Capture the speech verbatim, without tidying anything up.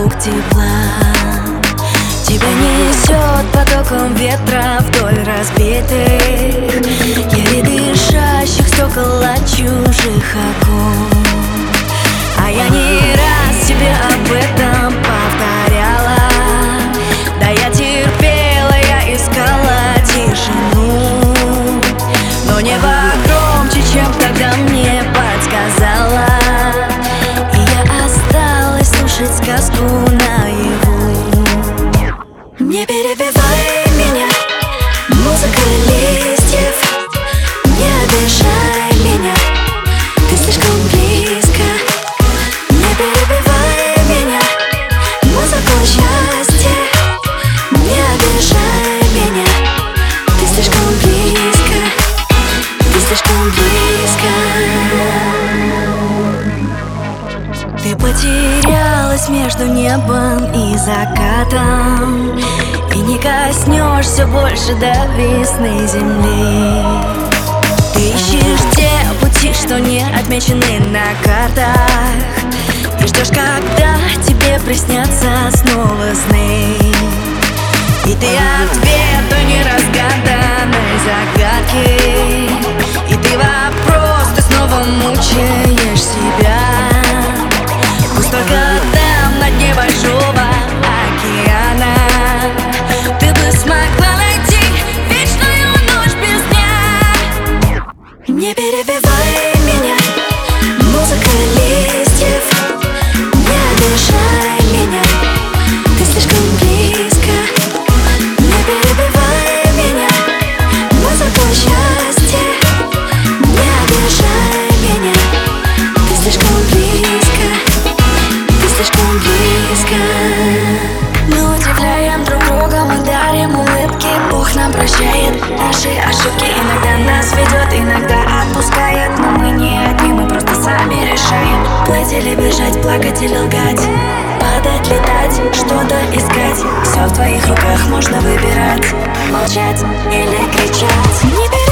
вокруг тепла. Тебя несет потоком ветра вдоль разбитых, еле дышащих стекол от чужих окон. А я не раз тебе об этом повторяла. Да я терпела, я искала тишину, но небо громче, чем тогда мне подсказала. И я осталась слушать сказку наяву. Не перебивай меня, музыка листьев. Не обижай меня, ты слишком близко. Не перебивай меня, музыку счастья. Не обижай меня, ты слишком близко. Ты слишком близко. Ты потерялась между небом и закатом, и не коснешься больше до весны земли. Ты ищешь те пути, что не отмечены на картах, и ждешь, когда тебе приснятся снова сны. И ты ответ той неразгаданной загадки, и ты вопрос, ты снова мучаешь себя. Пусть только там, на дне большого океана, ты бы смогла найти вечную ночь без дня. Не перебивай меня, музыка листьев. Не обижай меня, ты слишком близко. Не перебивай меня, музыку счастья. Не обижай меня, ты слишком близко. Ты слишком близко. Мы удивляем друг друга, мы дарим улыбки. Бог нам прощает наши ошибки. Иногда нас ведет, иногда отпускает. Но мы не одни, мы просто сами решаем. Плыть или бежать, плакать или лгать, падать, летать, что-то искать. Все в твоих руках, можно выбирать. Молчать или кричать. Не